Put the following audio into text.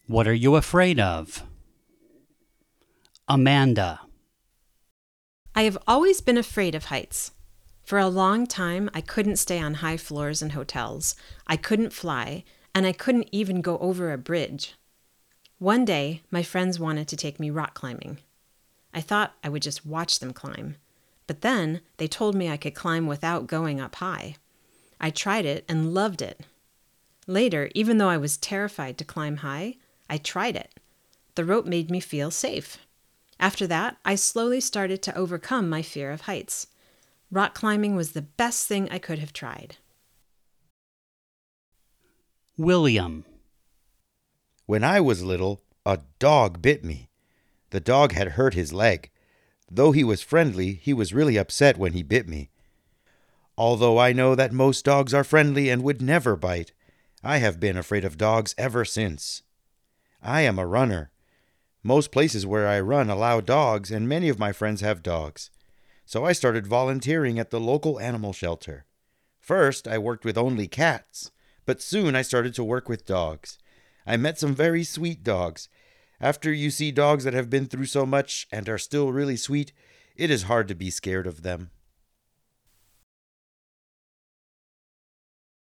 What are you afraid of? Amanda. I have always been afraid of heights. For a long time, I couldn't stay on high floors in hotels, I couldn't fly, and I couldn't even go over a bridge. One day, my friends wanted to take me rock climbing. I thought I would just watch them climb. But then, they told me I could climb without going up high. I tried it and loved it. Later, even though I was terrified to climb high, I tried it. The rope made me feel safe. After that, I slowly started to overcome my fear of heights. Rock climbing was the best thing I could have tried. William. When I was little, a dog bit me. The dog had hurt his leg. Though he was friendly, he was really upset when he bit me. Although I know that most dogs are friendly and would never bite, I have been afraid of dogs ever since. I am a runner. Most places where I run allow dogs, and many of my friends have dogs. So I started volunteering at the local animal shelter. First, I worked with only cats, but soon I started to work with dogs. I met some very sweet dogs. After you see dogs that have been through so much and are still really sweet, it is hard to be scared of them.